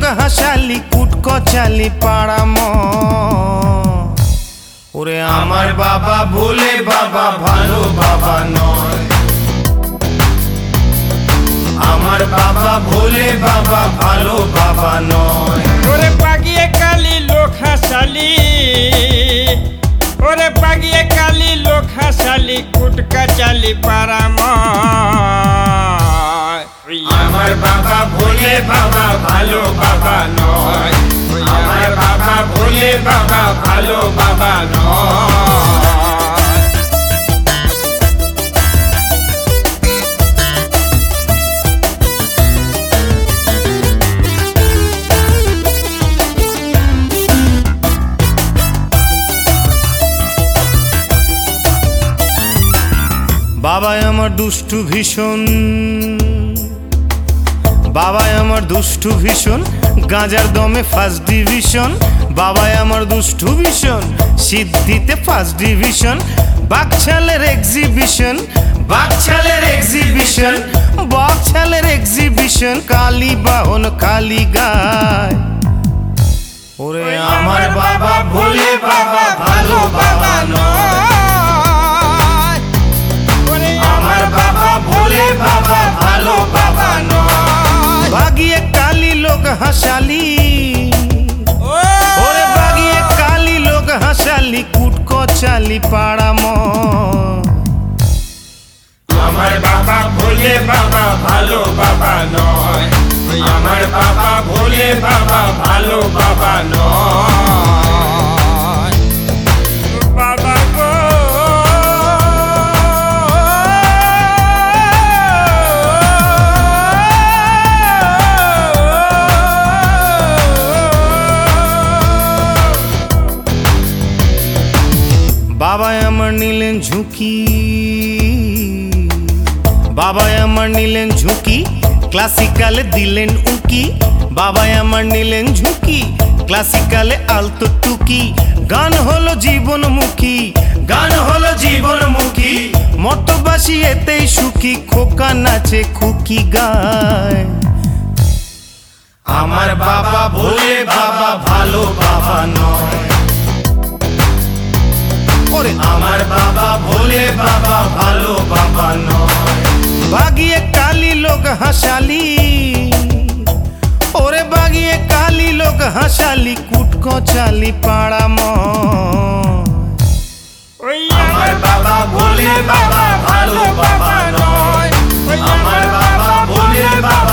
হাসালি কুটকচালি পাড়াম ওরে আমার বাবা ভোলে বাবা ভালো বাবা নয় আমার বাবা ভোলে বাবা ভালো বাবা নয় ওরে পাগিয়ে কালি লোক হাসালি ওরে পাগিয়ে কালি লোক হাসালি কুটকা চালি পারাম আমার বাবা ভোলে বাবা ভালো বাবা নয় আমার বাবা ভোলে বাবা ভালো বাবা নয় বাবা আমার দুষ্টু ভীষণ বাবা আমার দুষ্টু ভীষণ গাঁজার দমে ফার্স্ট ডিভিশন বাবা আমার দুষ্টু ভীষণ সিদ্ধিতে ফার্স্ট ডিভিশন বাকছালের এক্সিবিশন বাকছালের এক্সিবিশন বাকছালের এক্সিবিশন কালী বাহন কালী গায় ওরে আমার বাবা ভোলে বাবা ভালো বাবা নয় আমার বাবা ভোলে বাবা ভালো বাবা নয় বাগিয়ে কালী লোক হাসালি ওরে বাগিয়ে কালী লোক হাসালি কুটকচালি পাড়াম আমার বাবা ভোলে বাবা ভালো বাবা নয় আমার বাবা ভোলে বাবা ভালো বাবা নয় বাবা গো বাবা আমার নিলেন ঝুঁকি বাবা আমার নিলেন ঝুঁকি ক্লাসিক্যালে দিলেন উকি বাবা আমার নিলেন ঝুঁকি ক্লাসিক্যালে আলতো টুকি গান হলো জীবনমুখী গান হলো জীবনমুখী মটবাসী এতেই সুখী খোকা নাচে খুকি গায় আমার বাবা ভোলে বাবা ভালো বাবা নয় ওরে আমার বাবা ভোলে বাবা ভালো বাবা নয় বাগিয়ে কালী লোক হাসালি ওরে বাগিয়ে কালী লোক হাসালি কুটকচালি পাড়াম আমার বাবা ভোলে বাবা ভালো বাবা নয় আমার বাবা ভোলে বাবা